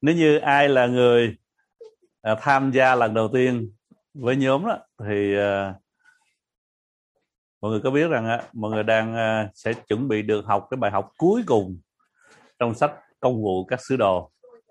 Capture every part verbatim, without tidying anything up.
Nếu như ai là người à, tham gia lần đầu tiên với nhóm đó, thì à, mọi người có biết rằng á, mọi người đang à, sẽ chuẩn bị được học cái bài học cuối cùng trong sách Công vụ các sứ đồ.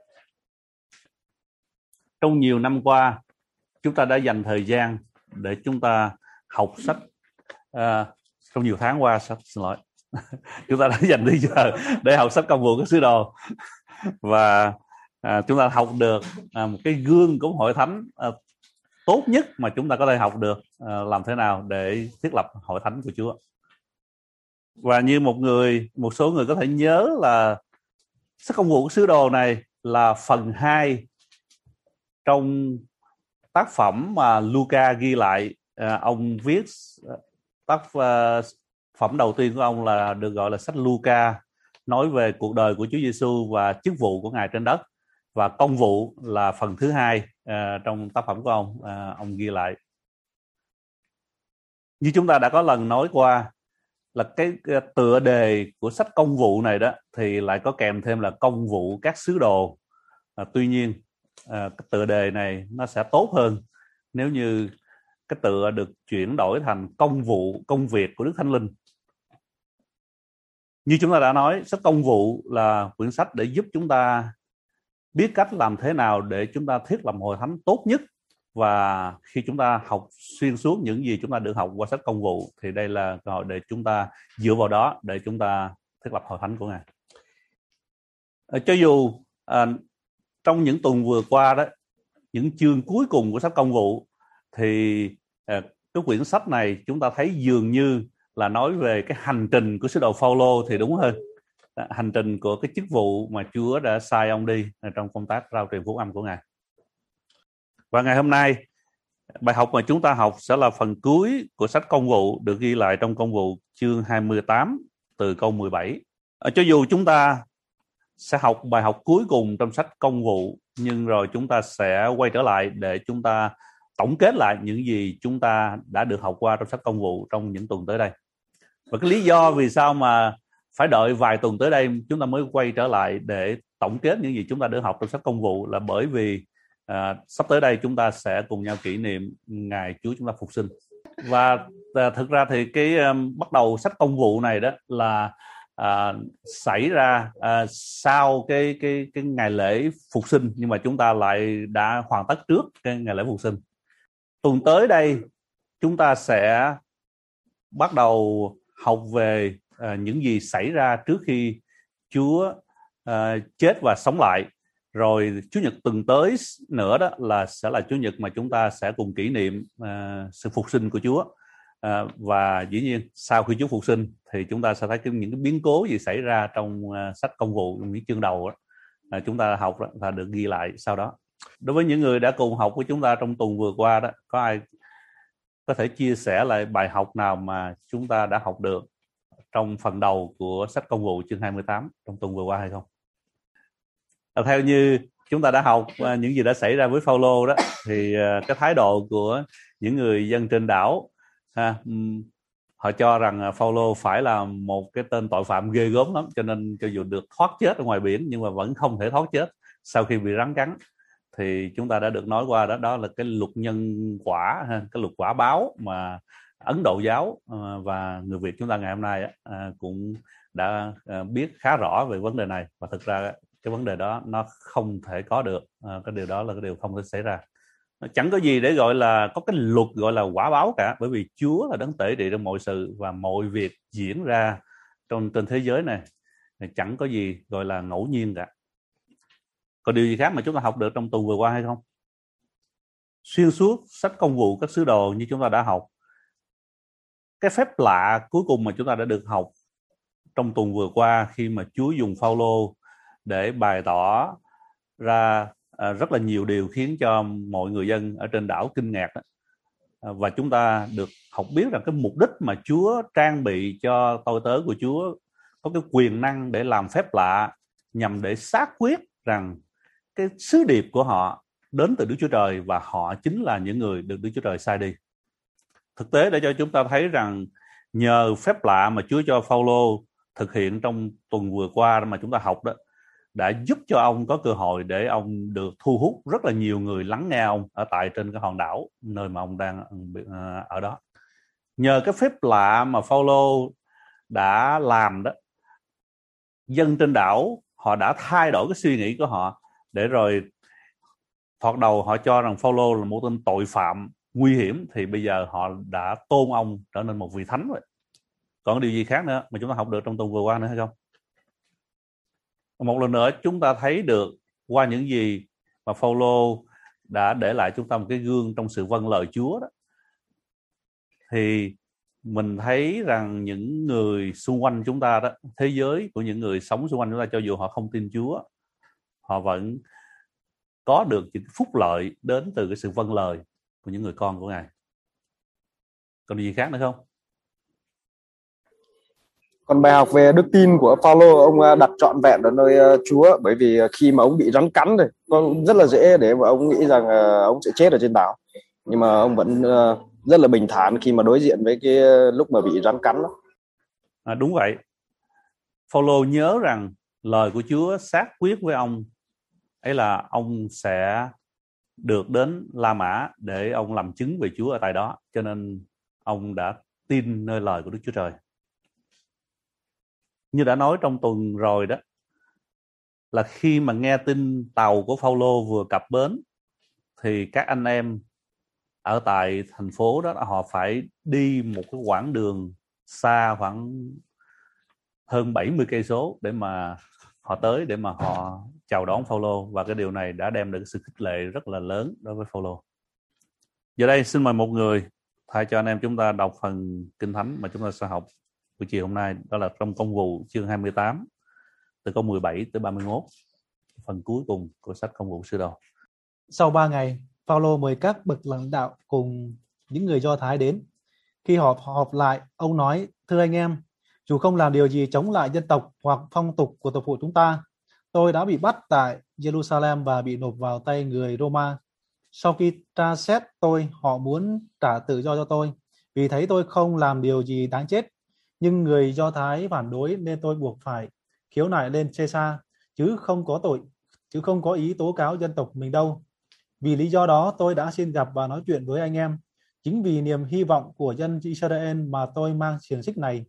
Trong nhiều năm qua, chúng ta đã dành thời gian để chúng ta học sách. À, trong nhiều tháng qua, sách xin lỗi, chúng ta đã dành thời giờ để học sách Công vụ các sứ đồ, và à, chúng ta học được à, một cái gương của hội thánh à, tốt nhất mà chúng ta có thể học được, à, làm thế nào để thiết lập hội thánh của Chúa. Và như một người, một số người có thể nhớ là sách Công vụ các sứ đồ này là phần hai trong tác phẩm mà Luca ghi lại. À, ông viết tác uh, phẩm đầu tiên của ông là được gọi là sách Luca, nói về cuộc đời của Chúa Giêsu và chức vụ của Ngài trên đất. Và công vụ là phần thứ hai uh, trong tác phẩm của ông, uh, ông ghi lại. Như chúng ta đã có lần nói qua, là cái tựa đề của sách Công vụ này đó thì lại có kèm thêm là Công vụ các sứ đồ. À, tuy nhiên à, cái tựa đề này nó sẽ tốt hơn nếu như cái tựa được chuyển đổi thành Công vụ, công việc của Đức Thánh Linh. Như chúng ta đã nói, sách Công vụ là quyển sách để giúp chúng ta biết cách làm thế nào để chúng ta thiết lập hội thánh tốt nhất. Và khi chúng ta học xuyên suốt những gì chúng ta được học qua sách Công vụ, thì đây là cơ hội để chúng ta dựa vào đó để chúng ta thiết lập hội thánh của Ngài. À, cho dù à, trong những tuần vừa qua đó, những chương cuối cùng của sách Công vụ, thì à, cái quyển sách này chúng ta thấy dường như là nói về cái hành trình của sứ đồ Phaolô thì đúng hơn. À, hành trình của cái chức vụ mà Chúa đã sai ông đi trong công tác rao truyền phúc âm của Ngài. Và ngày hôm nay, bài học mà chúng ta học sẽ là phần cuối của sách Công vụ, được ghi lại trong Công vụ chương hai mươi tám từ câu mười bảy. À, cho dù chúng ta sẽ học bài học cuối cùng trong sách Công vụ, nhưng rồi chúng ta sẽ quay trở lại để chúng ta tổng kết lại những gì chúng ta đã được học qua trong sách Công vụ trong những tuần tới đây. Và cái lý do vì sao mà phải đợi vài tuần tới đây chúng ta mới quay trở lại để tổng kết những gì chúng ta được học trong sách Công vụ là bởi vì à, sắp tới đây chúng ta sẽ cùng nhau kỷ niệm ngày Chúa chúng ta phục sinh. Và à, thực ra thì cái um, bắt đầu sách Công vụ này đó là à, xảy ra à, sau cái cái cái ngày lễ phục sinh, nhưng mà chúng ta lại đã hoàn tất trước cái ngày lễ phục sinh. Tuần tới đây chúng ta sẽ bắt đầu học về à, những gì xảy ra trước khi Chúa à, chết và sống lại. Rồi Chủ nhật tuần tới nữa đó là sẽ là Chủ nhật mà chúng ta sẽ cùng kỷ niệm à, sự phục sinh của Chúa. À, và dĩ nhiên sau khi Chúa phục sinh thì chúng ta sẽ thấy những cái biến cố gì xảy ra trong à, sách Công vụ, những chương đầu đó, à, chúng ta học đó, và được ghi lại sau đó. Đối với những người đã cùng học với chúng ta trong tuần vừa qua đó, có ai có thể chia sẻ lại bài học nào mà chúng ta đã học được trong phần đầu của sách Công vụ chương hai mươi tám trong tuần vừa qua hay không? À, theo như chúng ta đã học uh, những gì đã xảy ra với Phaolô đó, thì uh, cái thái độ của những người dân trên đảo, ha, um, họ cho rằng uh, Phaolô phải là một cái tên tội phạm ghê gớm lắm, cho nên cho dù được thoát chết ở ngoài biển nhưng mà vẫn không thể thoát chết sau khi bị rắn cắn. Thì chúng ta đã được nói qua đó, đó là cái luật nhân quả, ha, cái luật quả báo mà Ấn Độ giáo uh, và người Việt chúng ta ngày hôm nay uh, cũng đã uh, biết khá rõ về vấn đề này. Và thực ra cái vấn đề đó nó không thể có được, à, cái điều đó là cái điều không thể xảy ra. Chẳng có gì để gọi là có cái luật gọi là quả báo cả, bởi vì Chúa là đấng tể trị trong mọi sự và mọi việc diễn ra trong trên thế giới này chẳng có gì gọi là ngẫu nhiên cả. Còn điều gì khác mà chúng ta học được trong tuần vừa qua hay không? Xuyên suốt sách Công vụ các sứ đồ như chúng ta đã học, cái phép lạ cuối cùng mà chúng ta đã được học trong tuần vừa qua khi mà Chúa dùng Phaolô để bày tỏ ra à, rất là nhiều điều khiến cho mọi người dân ở trên đảo kinh ngạc đó. À, và chúng ta được học biết rằng cái mục đích mà Chúa trang bị cho tôi tớ của Chúa có cái quyền năng để làm phép lạ nhằm để xác quyết rằng cái sứ điệp của họ đến từ Đức Chúa Trời và họ chính là những người được Đức Chúa Trời sai đi. Thực tế để cho chúng ta thấy rằng nhờ phép lạ mà Chúa cho Phaolô thực hiện trong tuần vừa qua mà chúng ta học đó, đã giúp cho ông có cơ hội để ông được thu hút rất là nhiều người lắng nghe ông ở tại trên cái hòn đảo nơi mà ông đang ở đó. Nhờ cái phép lạ mà Phaolô đã làm đó, dân trên đảo họ đã thay đổi cái suy nghĩ của họ, để rồi thoạt đầu họ cho rằng Phaolô là một tên tội phạm nguy hiểm, thì bây giờ họ đã tôn ông trở nên một vị thánh rồi. Còn điều gì khác nữa mà chúng ta học được trong tuần vừa qua nữa hay không? Một lần nữa chúng ta thấy được qua những gì mà Phaolô đã để lại chúng ta một cái gương trong sự vâng lời Chúa đó, thì mình thấy rằng những người xung quanh chúng ta đó, thế giới của những người sống xung quanh chúng ta, cho dù họ không tin Chúa, họ vẫn có được những phúc lợi đến từ cái sự vâng lời của những người con của Ngài. Còn điều gì khác nữa không? Còn bài học về đức tin của Phaolô, ông đặt trọn vẹn ở nơi Chúa, bởi vì khi mà ông bị rắn cắn rồi, con rất là dễ để mà ông nghĩ rằng ông sẽ chết ở trên đảo, nhưng mà ông vẫn rất là bình thản khi mà đối diện với cái lúc mà bị rắn cắn đó. À, đúng vậy. Phaolô nhớ rằng lời của Chúa xác quyết với ông ấy là ông sẽ được đến La Mã để ông làm chứng về Chúa ở tại đó, cho nên ông đã tin nơi lời của Đức Chúa Trời. Như đã nói trong tuần rồi đó, là khi mà nghe tin tàu của Phaolô vừa cập bến, thì các anh em ở tại thành phố đó họ phải đi một cái quãng đường xa khoảng hơn bảy mươi cây số để mà họ tới để mà họ chào đón Phaolô, và cái điều này đã đem được sự khích lệ rất là lớn đối với Phaolô. Giờ đây xin mời một người thay cho anh em chúng ta đọc phần Kinh Thánh mà chúng ta sẽ học buổi chiều hôm nay, đó là trong Công vụ chương hai mươi tám từ câu mười bảy tới ba mươi mốt, phần cuối cùng của sách Công vụ Sứ Đồ. Sau ba ngày, Phaolô mời các bậc lãnh đạo cùng những người Do Thái đến. Khi họp họp lại, ông nói: "Thưa anh em, dù không làm điều gì chống lại dân tộc hoặc phong tục của tộc phụ chúng ta, tôi đã bị bắt tại Jerusalem và bị nộp vào tay người Roma. Sau khi tra xét tôi, họ muốn trả tự do cho tôi, vì thấy tôi không làm điều gì đáng chết. Nhưng người Do Thái phản đối nên tôi buộc phải khiếu nại lên Caesar, chứ không có tội, chứ không có ý tố cáo dân tộc mình đâu. Vì lý do đó tôi đã xin gặp và nói chuyện với anh em. Chính vì niềm hy vọng của dân Israel mà tôi mang xiềng xích này."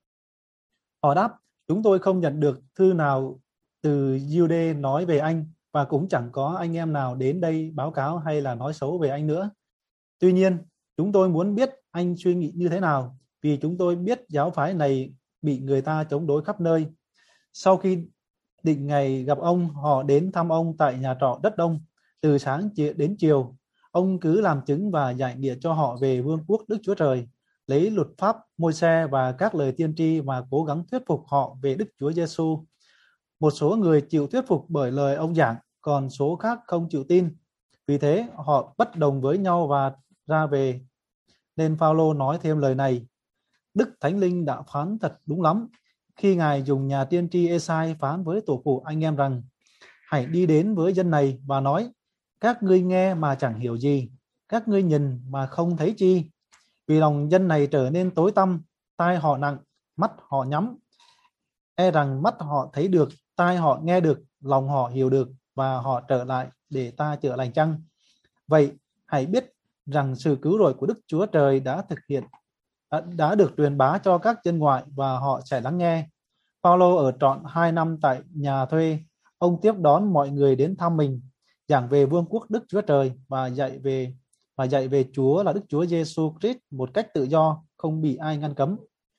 Họ đáp: "Chúng tôi không nhận được thư nào từ Giu-đê nói về anh, và cũng chẳng có anh em nào đến đây báo cáo hay là nói xấu về anh nữa. Tuy nhiên, chúng tôi muốn biết anh suy nghĩ như thế nào, vì chúng tôi biết giáo phái này bị người ta chống đối khắp nơi." Sau khi định ngày gặp ông, họ đến thăm ông tại nhà trọ Đất Đông. Từ sáng đến chiều, ông cứ làm chứng và giải nghĩa cho họ về vương quốc Đức Chúa Trời, lấy luật pháp Môi-se và các lời tiên tri và cố gắng thuyết phục họ về Đức Chúa Giêsu. Một số người chịu thuyết phục bởi lời ông giảng, còn số khác không chịu tin. Vì thế họ bất đồng với nhau và ra về. Nên Phaolô nói thêm lời này: "Đức Thánh Linh đã phán thật đúng lắm, khi Ngài dùng nhà tiên tri Ê-sai phán với tổ phụ anh em rằng: Hãy đi đến với dân này và nói: Các ngươi nghe mà chẳng hiểu gì, các ngươi nhìn mà không thấy chi. Vì lòng dân này trở nên tối tăm, tai họ nặng, mắt họ nhắm. E rằng mắt họ thấy được, tai họ nghe được, lòng họ hiểu được, và họ trở lại để ta chữa lành chăng? Vậy hãy biết rằng sự cứu rỗi của Đức Chúa Trời đã thực hiện, đã, đã được truyền bá cho các dân ngoại, và họ sẽ lắng nghe." Phaolô ở trọn hai năm tại nhà thuê. Ông tiếp đón mọi người đến thăm mình, giảng về vương quốc Đức Chúa Trời và dạy về và dạy về Chúa là Đức Chúa Giêsu Christ một cách tự do, không bị ai ngăn cấm.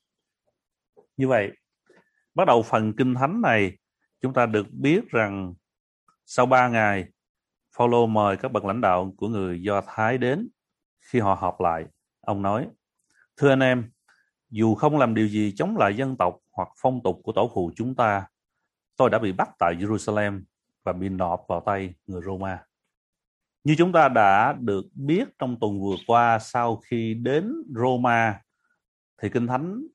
Như vậy, bắt đầu phần Kinh Thánh này, chúng ta được biết rằng sau ba ngày, Phaolô mời các bậc lãnh đạo của người Do Thái đến. Khi họ họp lại, ông nói: "Thưa anh em, dù không làm điều gì chống lại dân tộc hoặc phong tục của tổ phụ chúng ta, tôi đã bị bắt tại Jerusalem và bị nộp vào tay người Roma." Như chúng ta đã được biết trong tuần vừa qua, sau khi đến Roma thì Kinh Thánh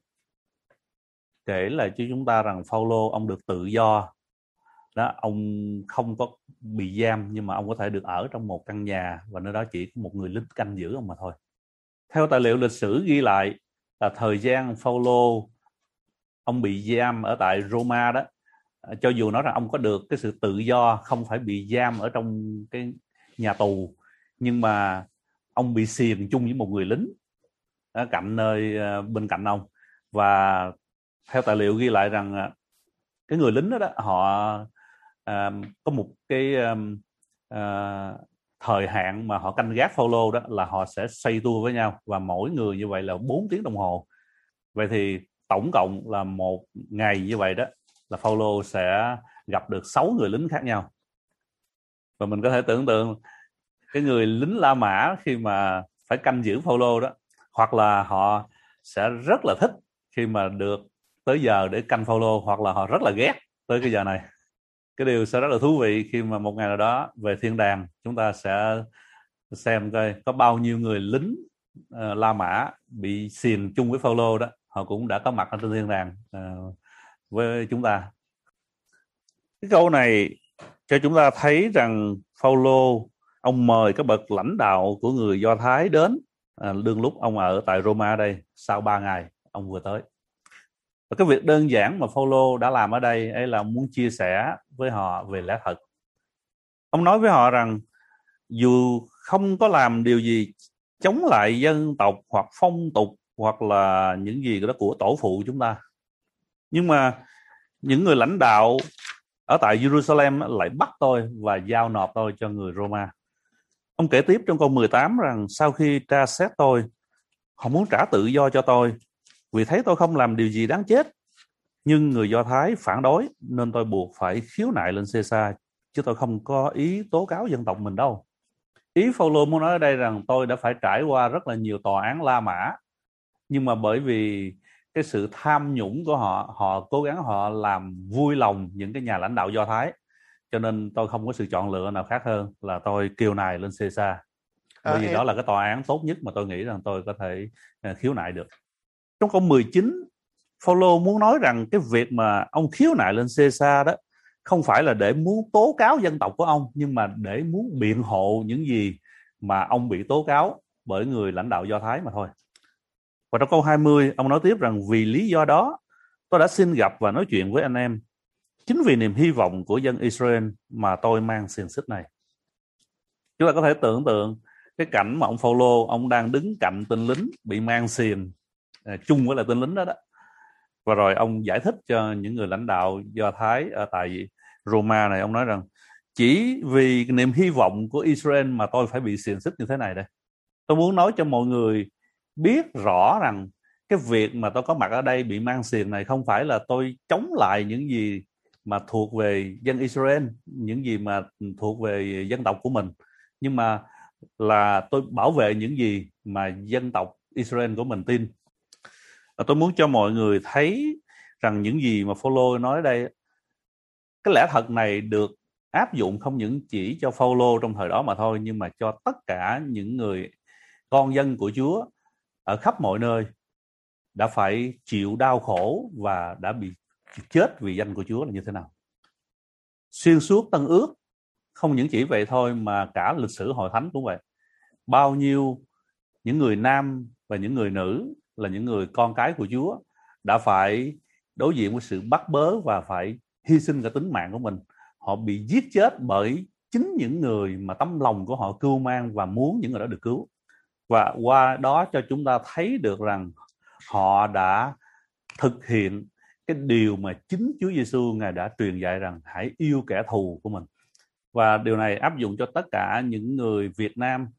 kể lại cho chúng ta rằng Phaolô ông được tự do. Đó, ông không có bị giam, nhưng mà ông có thể được ở trong một căn nhà, và nơi đó chỉ có một người lính canh giữ ông mà thôi. Theo tài liệu lịch sử ghi lại là thời gian Phaolô ông bị giam ở tại Roma đó cho dù nói rằng ông có được cái sự tự do, không phải bị giam ở trong cái nhà tù, nhưng mà ông bị xiềng chung với một người lính ở cạnh nơi bên cạnh ông. Và theo tài liệu ghi lại rằng cái người lính đó, đó họ uh, có một cái um, uh, thời hạn mà họ canh gác Phaolô, đó là họ sẽ xoay tua với nhau, và mỗi người như vậy là bốn tiếng đồng hồ. Vậy thì tổng cộng là một ngày như vậy đó là Phaolô sẽ gặp được sáu người lính khác nhau. Và mình có thể tưởng tượng cái người lính La Mã khi mà phải canh giữ Phaolô đó, hoặc là họ sẽ rất là thích khi mà được tới giờ để canh Phaolô, hoặc là họ rất là ghét tới cái giờ này. Cái điều sẽ rất là thú vị khi mà một ngày nào đó về thiên đàng, chúng ta sẽ xem coi có bao nhiêu người lính uh, La Mã bị xiềng chung với Phaolô đó, họ cũng đã có mặt ở trên thiên đàng uh, với chúng ta. Cái câu này cho chúng ta thấy rằng Phaolô, ông mời các bậc lãnh đạo của người Do Thái đến à, đương lúc ông ở tại Roma đây, sau ba ngày ông vừa tới. Và cái việc đơn giản mà Phaolô đã làm ở đây ấy là muốn chia sẻ với họ về lẽ thật. Ông nói với họ rằng dù không có làm điều gì chống lại dân tộc hoặc phong tục hoặc là những gì đó của tổ phụ chúng ta, nhưng mà những người lãnh đạo ở tại Jerusalem lại bắt tôi và giao nộp tôi cho người Roma. Ông kể tiếp trong câu mười tám rằng sau khi tra xét tôi, họ muốn trả tự do cho tôi vì thấy tôi không làm điều gì đáng chết. Nhưng người Do Thái phản đối nên tôi buộc phải khiếu nại lên Caesar, chứ tôi không có ý tố cáo dân tộc mình đâu. Ý Phaolô muốn nói ở đây rằng tôi đã phải trải qua rất là nhiều tòa án La Mã, nhưng mà bởi vì cái sự tham nhũng của họ, họ cố gắng họ làm vui lòng những cái nhà lãnh đạo Do Thái, cho nên tôi không có sự chọn lựa nào khác hơn là tôi kêu nài lên Caesar, bởi vì à, đó là cái tòa án tốt nhất mà tôi nghĩ rằng tôi có thể khiếu nại được. Trong câu mười chín, Phaolô muốn nói rằng cái việc mà ông khiếu nại lên Caesar đó không phải là để muốn tố cáo dân tộc của ông, nhưng mà để muốn biện hộ những gì mà ông bị tố cáo bởi người lãnh đạo Do Thái mà thôi. Và trong câu hai mươi, ông nói tiếp rằng vì lý do đó tôi đã xin gặp và nói chuyện với anh em. Chính vì niềm hy vọng của dân Israel mà tôi mang xiềng xích này. Chúng ta có thể tưởng tượng cái cảnh mà ông Phaolô, ông đang đứng cạnh tên lính bị mang xiềng à, chung với là tên lính đó đó. Và rồi ông giải thích cho những người lãnh đạo Do Thái ở tại Roma này, ông nói rằng chỉ vì niềm hy vọng của Israel mà tôi phải bị xiềng xích như thế này đây. Tôi muốn nói cho mọi người biết rõ rằng cái việc mà tôi có mặt ở đây bị mang xiềng này không phải là tôi chống lại những gì mà thuộc về dân Israel, những gì mà thuộc về dân tộc của mình, nhưng mà là tôi bảo vệ những gì mà dân tộc Israel của mình tin. Và tôi muốn cho mọi người thấy rằng những gì mà Phaolô nói ở đây, cái lẽ thật này được áp dụng không những chỉ cho Phaolô trong thời đó mà thôi, nhưng mà cho tất cả những người con dân của Chúa ở khắp mọi nơi đã phải chịu đau khổ và đã bị chết vì danh của Chúa là như thế nào. Xuyên suốt Tân Ước, không những chỉ vậy thôi mà cả lịch sử Hội Thánh cũng vậy. Bao nhiêu những người nam và những người nữ là những người con cái của Chúa đã phải đối diện với sự bắt bớ và phải hy sinh cả tính mạng của mình. Họ bị giết chết bởi chính những người mà tấm lòng của họ cưu mang và muốn những người đó được cứu. Và qua đó cho chúng ta thấy được rằng họ đã thực hiện cái điều mà chính Chúa Giêsu Ngài đã truyền dạy rằng hãy yêu kẻ thù của mình. Và điều này áp dụng cho tất cả những người Việt Nam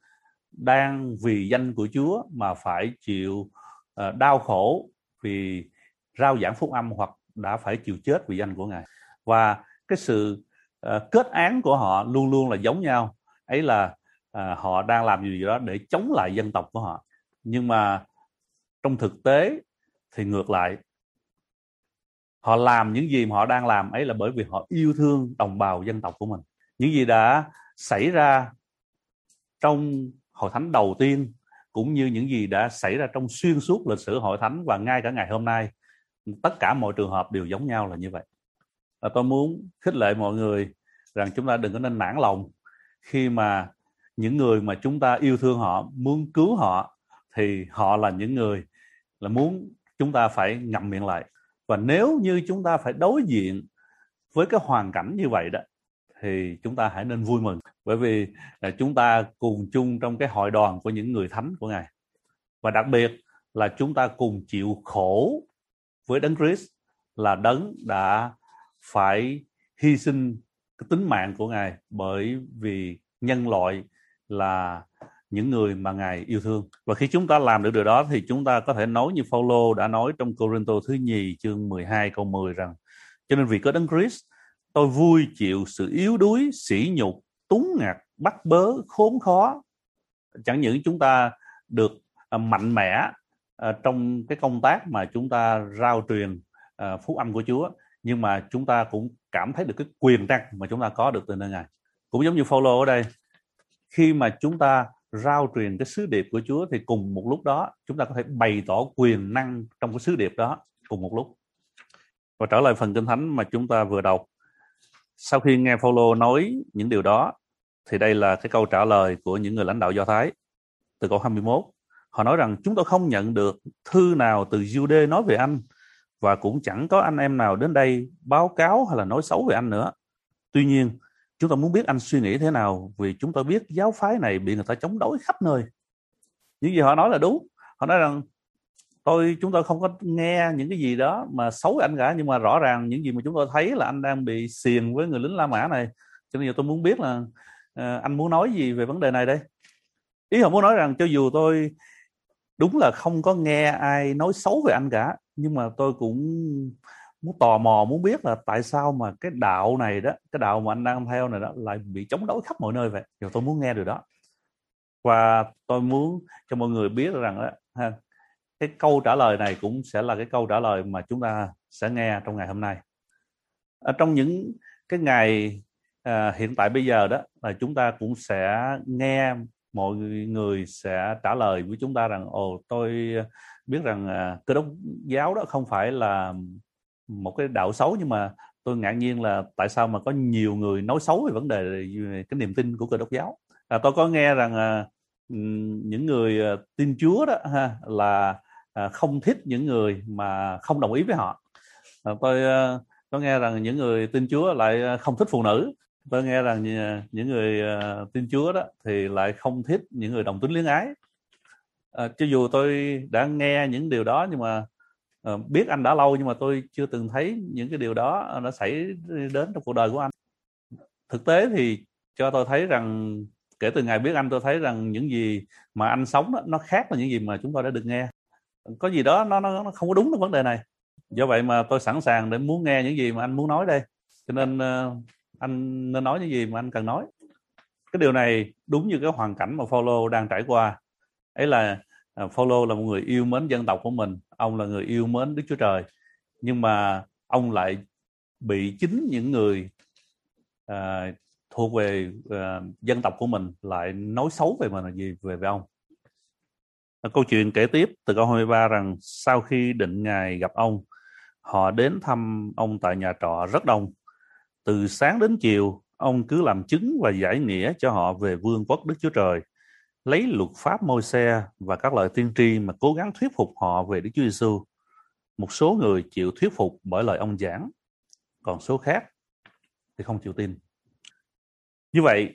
đang vì danh của Chúa mà phải chịu uh, đau khổ vì rao giảng phúc âm, hoặc đã phải chịu chết vì danh của Ngài. Và cái sự uh, kết án của họ luôn luôn là giống nhau, ấy là uh, họ đang làm gì đó để chống lại dân tộc của họ. Nhưng mà trong thực tế thì ngược lại, họ làm những gì mà họ đang làm ấy là bởi vì họ yêu thương đồng bào dân tộc của mình. Những gì đã xảy ra trong Hội Thánh đầu tiên, cũng như những gì đã xảy ra trong xuyên suốt lịch sử Hội Thánh và ngay cả ngày hôm nay, tất cả mọi trường hợp đều giống nhau là như vậy. Và tôi muốn khích lệ mọi người rằng chúng ta đừng có nên nản lòng khi mà những người mà chúng ta yêu thương họ, muốn cứu họ, thì họ là những người là muốn chúng ta phải ngậm miệng lại. Và nếu như chúng ta phải đối diện với cái hoàn cảnh như vậy đó thì chúng ta hãy nên vui mừng, bởi vì chúng ta cùng chung trong cái hội đoàn của những người thánh của Ngài, và đặc biệt là chúng ta cùng chịu khổ với Đấng Christ, là Đấng đã phải hy sinh cái tính mạng của Ngài bởi vì nhân loại là những người mà Ngài yêu thương. Và khi chúng ta làm được điều đó thì chúng ta có thể nói như Phaolô đã nói trong Cô-rinh-tô thứ nhì chương mười hai câu mười rằng: cho nên vì có Đấng Christ, tôi vui chịu sự yếu đuối, sỉ nhục, túng ngặt, bắt bớ, khốn khó. Chẳng những chúng ta được uh, mạnh mẽ uh, trong cái công tác mà chúng ta rao truyền uh, phúc âm của Chúa, nhưng mà chúng ta cũng cảm thấy được cái quyền năng mà chúng ta có được từ nơi Ngài. Cũng giống như Phaolô ở đây, khi mà chúng ta rao truyền cái sứ điệp của Chúa thì cùng một lúc đó chúng ta có thể bày tỏ quyền năng trong cái sứ điệp đó cùng một lúc. Và trở lại phần Kinh Thánh mà chúng ta vừa đọc, sau khi nghe Phaolô nói những điều đó thì đây là cái câu trả lời của những người lãnh đạo Do Thái từ câu hai mươi mốt. Họ nói rằng: chúng tôi không nhận được thư nào từ Giu-đê nói về anh, và cũng chẳng có anh em nào đến đây báo cáo hay là nói xấu về anh nữa. Tuy nhiên chúng ta muốn biết anh suy nghĩ thế nào, vì chúng tôi biết giáo phái này bị người ta chống đối khắp nơi. Những gì họ nói là đúng. Họ nói rằng tôi chúng tôi không có nghe những cái gì đó mà xấu với anh cả, nhưng mà rõ ràng những gì mà chúng tôi thấy là anh đang bị xiềng với người lính La Mã này. Cho nên giờ tôi muốn biết là uh, anh muốn nói gì về vấn đề này đây. Ý họ muốn nói rằng cho dù tôi đúng là không có nghe ai nói xấu về anh cả, nhưng mà tôi cũng muốn tò mò, muốn biết là tại sao mà cái đạo này đó, cái đạo mà anh đang theo này đó lại bị chống đối khắp mọi nơi vậy. Giờ tôi muốn nghe điều đó. Và tôi muốn cho mọi người biết rằng đó, ha, cái câu trả lời này cũng sẽ là cái câu trả lời mà chúng ta sẽ nghe trong ngày hôm nay. Ở trong những cái ngày à, hiện tại bây giờ đó, là chúng ta cũng sẽ nghe mọi người sẽ trả lời với chúng ta rằng: ồ, tôi biết rằng à, Cơ Đốc giáo đó không phải là một cái đạo xấu, nhưng mà tôi ngạc nhiên là tại sao mà có nhiều người nói xấu về vấn đề về cái niềm tin của Cơ Đốc giáo. À, tôi có nghe rằng à, những người tin Chúa đó ha, là à, không thích những người mà không đồng ý với họ. À, tôi à, có nghe rằng những người tin Chúa lại không thích phụ nữ. Tôi nghe rằng những người uh, tin Chúa đó thì lại không thích những người đồng tính luyến ái. Uh, cho dù tôi đã nghe những điều đó, nhưng mà uh, biết anh đã lâu, nhưng mà tôi chưa từng thấy những cái điều đó nó xảy đến trong cuộc đời của anh. Thực tế thì cho tôi thấy rằng kể từ ngày biết anh, tôi thấy rằng những gì mà anh sống đó, nó khác với những gì mà chúng tôi đã được nghe. Có gì đó nó, nó, nó không có đúng trong vấn đề này. Do vậy mà tôi sẵn sàng để muốn nghe những gì mà anh muốn nói đây. Cho nên uh, anh nên nói những gì mà anh cần nói. Cái điều này đúng như cái hoàn cảnh mà Phaolô đang trải qua. Ấy là uh, Phaolô là một người yêu mến dân tộc của mình. Ông là người yêu mến Đức Chúa Trời. Nhưng mà ông lại bị chính những người uh, thuộc về uh, dân tộc của mình lại nói xấu về mình là gì về, về ông. Câu chuyện kể tiếp từ câu hai mươi ba rằng: sau khi định ngày gặp ông, họ đến thăm ông tại nhà trọ rất đông. Từ sáng đến chiều, ông cứ làm chứng và giải nghĩa cho họ về vương quốc Đức Chúa Trời, lấy luật pháp Môi-se và các lời tiên tri mà cố gắng thuyết phục họ về Đức Chúa Giêsu. Một số người chịu thuyết phục bởi lời ông giảng, còn số khác thì không chịu tin. Như vậy,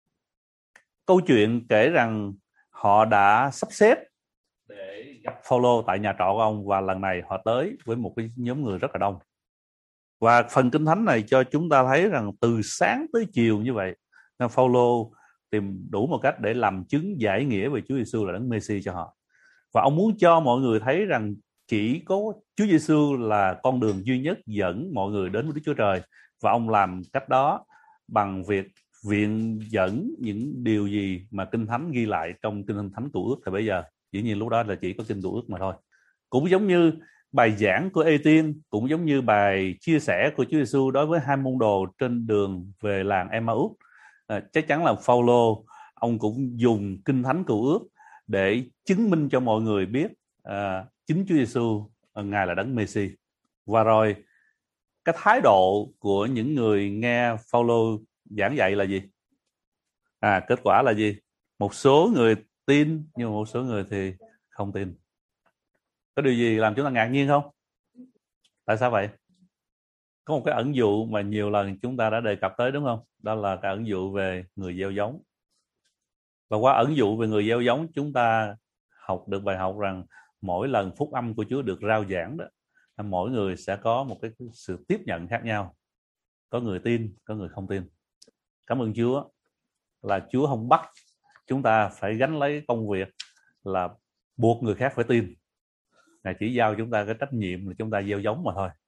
câu chuyện kể rằng họ đã sắp xếp để gặp Phaolô tại nhà trọ của ông, và lần này họ tới với một cái nhóm người rất là đông. Và phần Kinh Thánh này cho chúng ta thấy rằng từ sáng tới chiều như vậy, Phaolô tìm đủ một cách để làm chứng giải nghĩa về Chúa Giêsu là Đấng Mê-si cho họ. Và ông muốn cho mọi người thấy rằng chỉ có Chúa Giêsu là con đường duy nhất dẫn mọi người đến với Đức Chúa Trời. Và ông làm cách đó bằng việc viện dẫn những điều gì mà Kinh Thánh ghi lại trong Kinh Thánh Cựu Ước thời bấy giờ. Dĩ nhiên lúc đó là chỉ có Kinh Cựu Ước mà thôi. Cũng giống như bài giảng của Ê-tiên, cũng giống như bài chia sẻ của Chúa Giêsu đối với hai môn đồ trên đường về làng Emma-út. À, chắc chắn là Phaolô ông cũng dùng Kinh Thánh Cựu Ước để chứng minh cho mọi người biết à, chính Chúa Giêsu à, Ngài là Đấng Mê-si. Và rồi cái thái độ của những người nghe Phaolô giảng dạy là gì? À, kết quả là gì? Một số người tin, nhưng một số người thì không tin. Có điều gì làm chúng ta ngạc nhiên không? Tại sao vậy? Có một cái ẩn dụ mà nhiều lần chúng ta đã đề cập tới, đúng không? Đó là cái ẩn dụ về người gieo giống. Và qua ẩn dụ về người gieo giống, chúng ta học được bài học rằng mỗi lần phúc âm của Chúa được rao giảng đó, mỗi người sẽ có một cái sự tiếp nhận khác nhau. Có người tin, có người không tin. Cảm ơn Chúa là Chúa không bắt chúng ta phải gánh lấy công việc là buộc người khác phải tin. Ngài chỉ giao chúng ta cái trách nhiệm là chúng ta gieo giống mà thôi.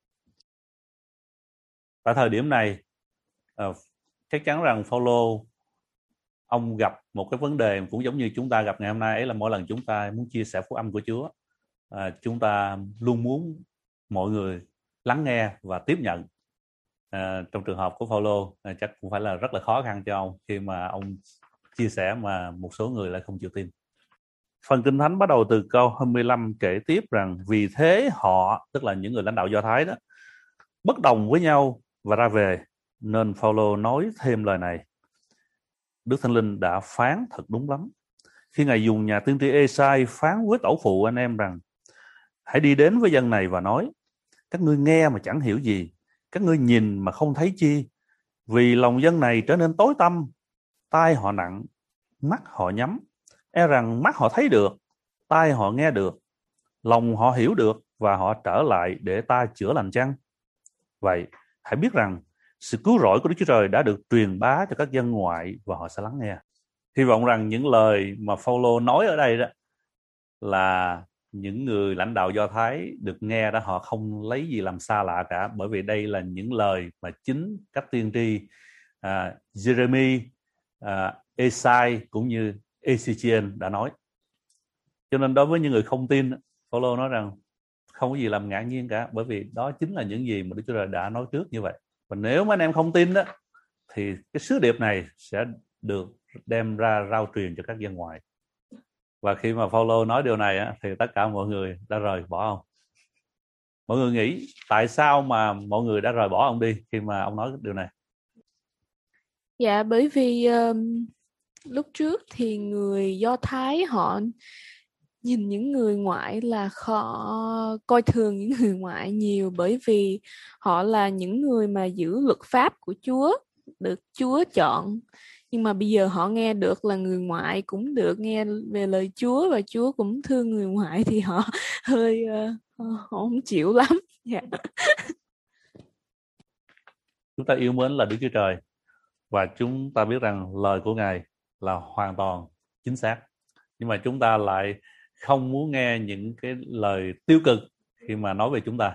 Tại thời điểm này, uh, chắc chắn rằng Phaolô ông gặp một cái vấn đề cũng giống như chúng ta gặp ngày hôm nay, ấy là mỗi lần chúng ta muốn chia sẻ phúc âm của Chúa, uh, chúng ta luôn muốn mọi người lắng nghe và tiếp nhận. Uh, trong trường hợp của Phaolô uh, chắc cũng phải là rất là khó khăn cho ông khi mà ông chia sẻ mà một số người lại không chịu tin. Phần Kinh Thánh bắt đầu từ câu hai mươi lăm kể tiếp rằng vì thế họ, tức là những người lãnh đạo Do Thái đó, bất đồng với nhau và ra về, nên Phaolô nói thêm lời này. Đức Thánh Linh đã phán thật đúng lắm khi Ngài dùng nhà tiên tri Ê-sai phán với tổ phụ anh em rằng: hãy đi đến với dân này và nói, các ngươi nghe mà chẳng hiểu gì, các ngươi nhìn mà không thấy chi, vì lòng dân này trở nên tối tăm, tai họ nặng, mắt họ nhắm, e rằng mắt họ thấy được, tai họ nghe được, lòng họ hiểu được, và họ trở lại để ta chữa lành chăng? Vậy hãy biết rằng sự cứu rỗi của Đức Chúa Trời đã được truyền bá cho các dân ngoại và họ sẽ lắng nghe. Hy vọng rằng những lời mà Phaolô nói ở đây đó là những người lãnh đạo Do Thái được nghe đó, họ không lấy gì làm xa lạ cả, bởi vì đây là những lời mà chính các tiên tri uh, Jeremy, uh, Ê-sai cũng như Ê-si-chiên đã nói. Cho nên đối với những người không tin, Phaolô nói rằng không có gì làm ngạc nhiên cả, bởi vì đó chính là những gì mà Đức Chúa Trời đã nói trước như vậy. Và nếu mà anh em không tin đó, thì cái sứ điệp này sẽ được đem ra rao truyền cho các dân ngoại. Và khi mà Phaolô nói điều này á, thì tất cả mọi người đã rời bỏ ông. Mọi người nghĩ tại sao mà mọi người đã rời bỏ ông đi khi mà ông nói điều này? Dạ, bởi vì um, lúc trước thì người Do Thái họ nhìn những người ngoại là họ coi thường những người ngoại nhiều, bởi vì họ là những người mà giữ luật pháp của Chúa, được Chúa chọn. Nhưng mà bây giờ họ nghe được là người ngoại cũng được nghe về lời Chúa và Chúa cũng thương người ngoại, thì họ hơi uh, họ không chịu lắm. Yeah. Chúng ta yêu mến là Đức Chúa Trời và chúng ta biết rằng lời của Ngài là hoàn toàn chính xác, nhưng mà chúng ta lại không muốn nghe những cái lời tiêu cực khi mà nói về chúng ta.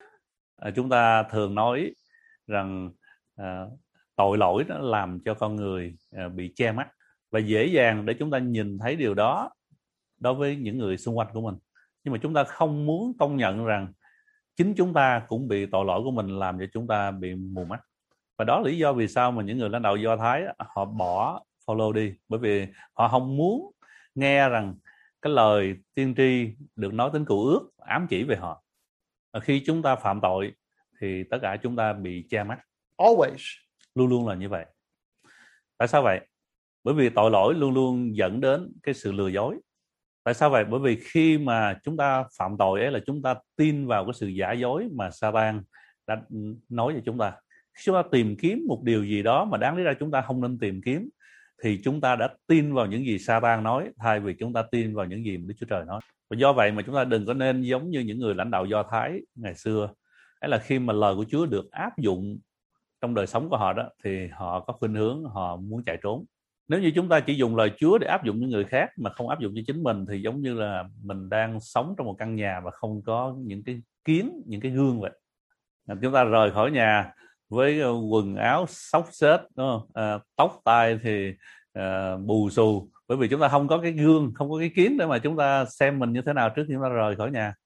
À, chúng ta thường nói rằng à, tội lỗi nó làm cho con người à, bị che mắt, và dễ dàng để chúng ta nhìn thấy điều đó đối với những người xung quanh của mình. Nhưng mà chúng ta không muốn công nhận rằng chính chúng ta cũng bị tội lỗi của mình làm cho chúng ta bị mù mắt. Và đó là lý do vì sao mà những người lãnh đạo Do Thái họ bỏ Phaolô đi, bởi vì họ không muốn nghe rằng cái lời tiên tri được nói đến cựu ước ám chỉ về họ. Khi chúng ta phạm tội thì tất cả chúng ta bị che mắt. Always. Luôn luôn là như vậy. Tại sao vậy? Bởi vì tội lỗi luôn luôn dẫn đến cái sự lừa dối. Tại sao vậy? Bởi vì khi mà chúng ta phạm tội ấy là chúng ta tin vào cái sự giả dối mà Satan đã nói cho chúng ta. Khi chúng ta tìm kiếm một điều gì đó mà đáng lý ra chúng ta không nên tìm kiếm, thì chúng ta đã tin vào những gì Satan nói thay vì chúng ta tin vào những gì mà Đức Chúa Trời nói. Và do vậy mà chúng ta đừng có nên giống như những người lãnh đạo Do Thái ngày xưa. Ấy là khi mà lời của Chúa được áp dụng trong đời sống của họ đó, thì họ có khuynh hướng họ muốn chạy trốn. Nếu như chúng ta chỉ dùng lời Chúa để áp dụng những người khác mà không áp dụng cho chính mình, thì giống như là mình đang sống trong một căn nhà mà không có những cái kiến, những cái gương vậy. Chúng ta rời khỏi nhà với quần áo xốc xếch, đúng không? À, tóc tai thì à, bù xù, bởi vì chúng ta không có cái gương, không có cái kiến để mà chúng ta xem mình như thế nào trước khi chúng ta rời khỏi nhà.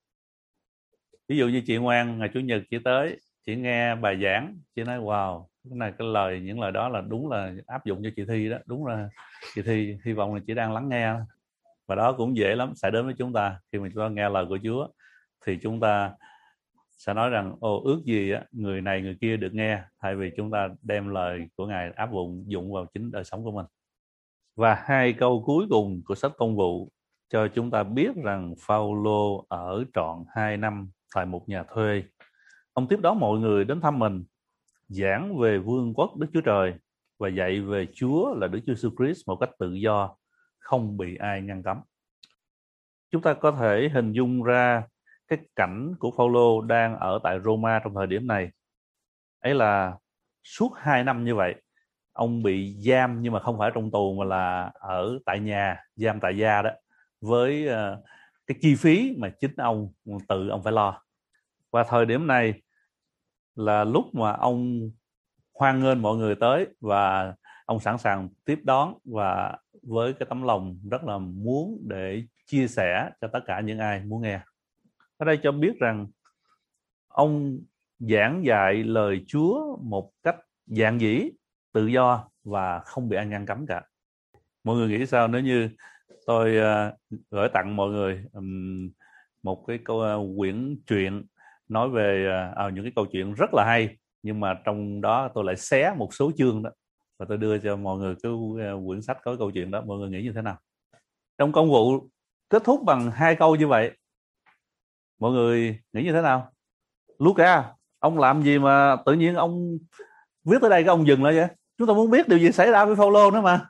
Ví dụ như chị Ngoan ngày Chủ nhật chị tới, chị nghe bài giảng, chị nói wow, cái này cái lời những lời đó là đúng là áp dụng cho chị Thi đó, đúng là chị Thi hy vọng là chị đang lắng nghe. Và đó cũng dễ lắm xảy đến với chúng ta. Khi mà chúng ta nghe lời của Chúa thì chúng ta sẽ nói rằng ồ, ước gì á, người này người kia được nghe, thay vì chúng ta đem lời của Ngài áp dụng dụng vào chính đời sống của mình. Và hai câu cuối cùng của sách Công vụ cho chúng ta biết rằng Phaolô ở trọn hai năm tại một nhà thuê Ông tiếp đón mọi người đến thăm mình, giảng về vương quốc Đức Chúa Trời và dạy về Chúa là Đức Chúa Jesus Christ một cách tự do, không bị ai ngăn cấm. Chúng ta có thể hình dung ra cái cảnh của Phaolô đang ở tại Roma trong thời điểm này. Ấy là suốt hai năm như vậy, ông bị giam nhưng mà không phải trong tù mà là ở tại nhà, giam tại gia đó, với uh, cái chi phí mà chính ông tự ông phải lo. Và thời điểm này là lúc mà ông hoan nghênh mọi người tới và ông sẵn sàng tiếp đón, và với cái tấm lòng rất là muốn để chia sẻ cho tất cả những ai muốn nghe. Ở đây cho biết rằng ông giảng dạy lời Chúa một cách giản dị, tự do và không bị ai ngăn cấm cả. Mọi người nghĩ sao nếu như tôi uh, gửi tặng mọi người um, một cái câu uh, quyển truyện nói về uh, những cái câu chuyện rất là hay, nhưng mà trong đó tôi lại xé một số chương đó và tôi đưa cho mọi người cái uh, quyển sách có câu chuyện đó. Mọi người nghĩ như thế nào? Trong công vụ kết thúc bằng hai câu như vậy, mọi người nghĩ như thế nào? Luca, ông làm gì mà tự nhiên ông viết tới đây cái ông dừng lại vậy? Chúng ta muốn biết điều gì xảy ra với Phaolô nữa mà.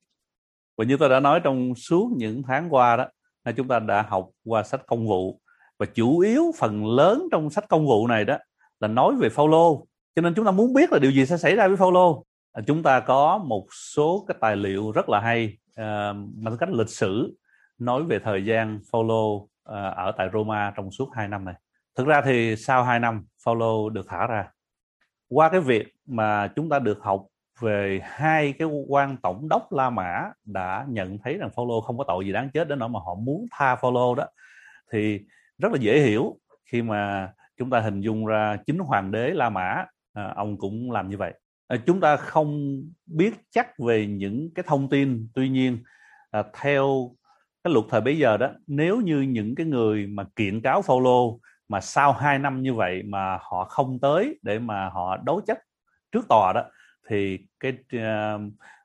Và như tôi đã nói trong suốt những tháng qua đó, là chúng ta đã học qua sách công vụ, và chủ yếu phần lớn trong sách công vụ này đó là nói về Phaolô, cho nên chúng ta muốn biết là điều gì sẽ xảy ra với Phaolô. Chúng ta có một số cái tài liệu rất là hay uh, bằng cách lịch sử nói về thời gian Phaolô uh, ở tại Roma trong suốt hai năm này. Thực ra thì sau hai năm Phaolô được thả ra. Qua cái việc mà chúng ta được học về hai cái quan tổng đốc La Mã đã nhận thấy rằng Phaolô không có tội gì đáng chết đến nỗi mà họ muốn tha Phaolô đó, thì rất là dễ hiểu khi mà chúng ta hình dung ra chính hoàng đế La Mã à, ông cũng làm như vậy. À, chúng ta không biết chắc về những cái thông tin, tuy nhiên à, theo cái luật thời bấy giờ đó, nếu như những cái người mà kiện cáo Phaolô mà sau hai năm như vậy mà họ không tới để mà họ đối chất trước tòa đó, thì cái uh,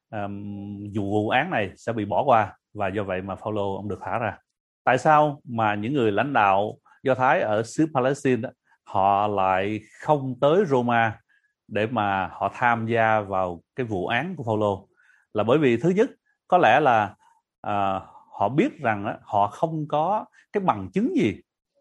um, vụ án này sẽ bị bỏ qua, và do vậy mà Phaolô ông được thả ra. Tại sao mà những người lãnh đạo Do Thái ở xứ Palestine đó, họ lại không tới Roma để mà họ tham gia vào cái vụ án của Phaolô? Là bởi vì thứ nhất, có lẽ là uh, họ biết rằng đó, họ không có cái bằng chứng gì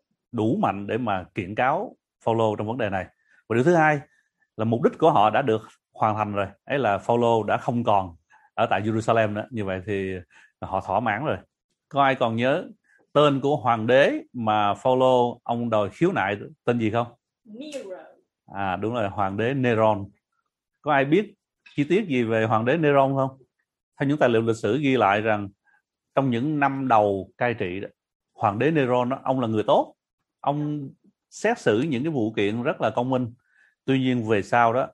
đủ mạnh để mà kiện cáo Phaolô trong vấn đề này. Và điều thứ hai là mục đích của họ đã được hoàn thành rồi, ấy là Phaolô đã không còn ở tại Jerusalem nữa. Như vậy thì họ thỏa mãn rồi. Có ai còn nhớ tên của hoàng đế mà Phaolô ông đòi khiếu nại tên gì không? Nero. À đúng rồi, hoàng đế Neron. Có ai biết chi tiết gì về hoàng đế Neron không? Theo những tài liệu lịch sử ghi lại rằng trong những năm đầu cai trị đó, hoàng đế Neron đó, ông là người tốt, ông xét xử những cái vụ kiện rất là công minh. Tuy nhiên về sau đó,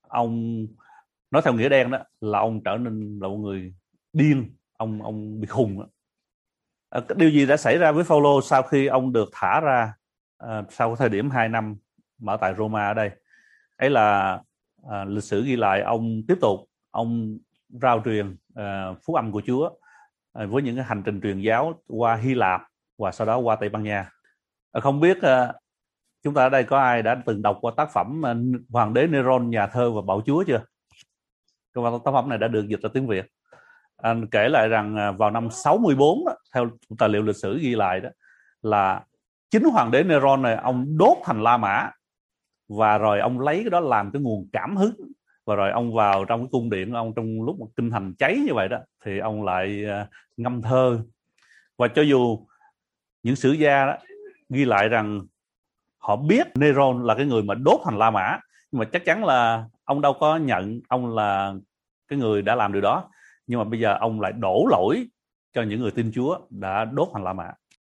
ông nói theo nghĩa đen đó là ông trở nên là một người điên, ông ông bị khùng đó. À, điều gì đã xảy ra với Phaolô sau khi ông được thả ra à, sau thời điểm hai năm ở tại Roma ở đây? Ấy là à, lịch sử ghi lại ông tiếp tục ông rao truyền à, phúc âm của Chúa à, với những cái hành trình truyền giáo qua Hy Lạp và sau đó qua Tây Ban Nha. À, không biết à, chúng ta ở đây có ai đã từng đọc qua tác phẩm à, Hoàng đế Neron, nhà thơ và bạo chúa chưa? Cái tác phẩm này đã được dịch ra tiếng Việt. Anh kể lại rằng vào năm sáu mươi tư đó, theo tài liệu lịch sử ghi lại đó, là chính hoàng đế Neron này ông đốt thành La Mã, và rồi ông lấy cái đó làm cái nguồn cảm hứng, và rồi ông vào trong cái cung điện của ông trong lúc mà kinh thành cháy như vậy đó, thì ông lại ngâm thơ. Và cho dù những sử gia đó ghi lại rằng họ biết Neron là cái người mà đốt thành La Mã, nhưng mà chắc chắn là ông đâu có nhận ông là cái người đã làm điều đó. Nhưng mà bây giờ ông lại đổ lỗi cho những người tin Chúa đã đốt thành La Mã.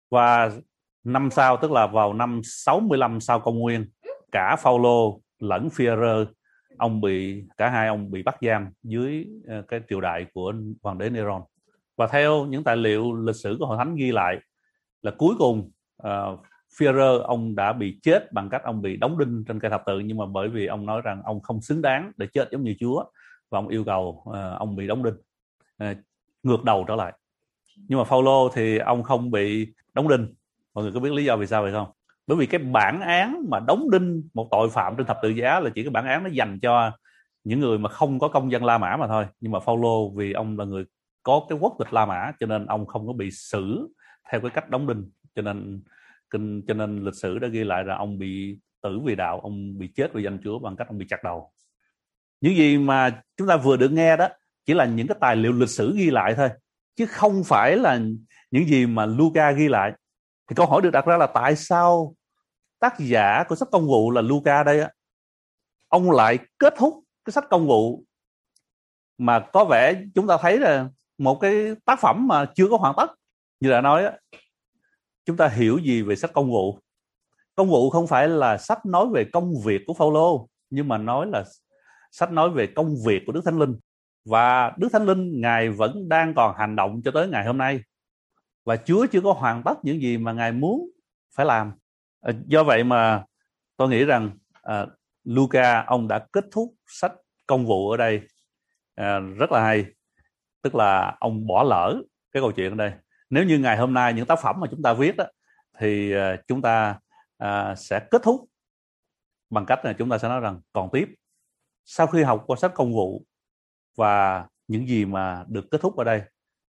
Và năm sau, tức là vào năm sáu mươi lăm sau công nguyên, cả Phaolô lẫn Phi-e-rơ, ông bị cả hai ông bị bắt giam dưới cái triều đại của hoàng đế Neron. Và theo những tài liệu lịch sử của Hội Thánh ghi lại là cuối cùng uh, Phi-e-rơ ông đã bị chết bằng cách ông bị đóng đinh trên cây thập tự, nhưng mà bởi vì ông nói rằng ông không xứng đáng để chết giống như Chúa, và ông yêu cầu uh, ông bị đóng đinh, uh, ngược đầu trở lại. Nhưng mà Phaolô thì ông không bị đóng đinh. Mọi người có biết lý do vì sao vậy không? Bởi vì cái bản án mà đóng đinh một tội phạm trên thập tự giá là chỉ cái bản án nó dành cho những người mà không có công dân La Mã mà thôi. Nhưng mà Phaolô vì ông là người có cái quốc tịch La Mã cho nên ông không có bị xử theo cái cách đóng đinh, cho nên cho nên lịch sử đã ghi lại là ông bị tử vì đạo, ông bị chết vì danh Chúa bằng cách ông bị chặt đầu. Những gì mà chúng ta vừa được nghe đó chỉ là những cái tài liệu lịch sử ghi lại thôi, chứ không phải là những gì mà Luca ghi lại. Thì câu hỏi được đặt ra là tại sao tác giả của sách Công vụ là Luca đây á, ông lại kết thúc cái sách Công vụ mà có vẻ chúng ta thấy là một cái tác phẩm mà chưa có hoàn tất. Như đã nói á, chúng ta hiểu gì về sách Công vụ? Công vụ không phải là sách nói về công việc của Phaolô, nhưng mà nói là sách nói về công việc của Đức Thánh Linh. Và Đức Thánh Linh Ngài vẫn đang còn hành động cho tới ngày hôm nay. Và Chúa chưa có hoàn tất những gì mà Ngài muốn phải làm. À, do vậy mà tôi nghĩ rằng à, Luca ông đã kết thúc sách Công vụ ở đây à, rất là hay. Tức là ông bỏ lỡ cái câu chuyện ở đây. Nếu như ngày hôm nay những tác phẩm mà chúng ta viết đó, thì à, chúng ta à, sẽ kết thúc bằng cách là chúng ta sẽ nói rằng còn tiếp. Sau khi học qua sách Công vụ và những gì mà được kết thúc ở đây,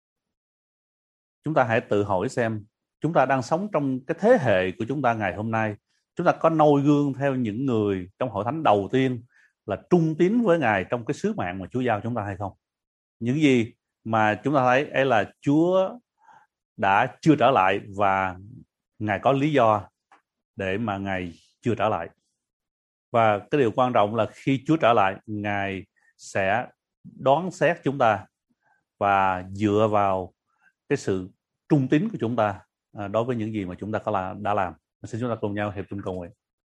chúng ta hãy tự hỏi xem chúng ta đang sống trong cái thế hệ của chúng ta ngày hôm nay, chúng ta có noi gương theo những người trong hội thánh đầu tiên là trung tín với Ngài trong cái sứ mạng mà Chúa giao chúng ta hay không? Những gì mà chúng ta thấy ấy là Chúa đã chưa trở lại và Ngài có lý do để mà Ngài chưa trở lại. Và cái điều quan trọng là khi Chúa trở lại, Ngài sẽ đoán xét chúng ta và dựa vào cái sự trung tín của chúng ta đối với những gì mà chúng ta có là đã làm. Xin chúng ta cùng nhau hiệp chung cầu nguyện.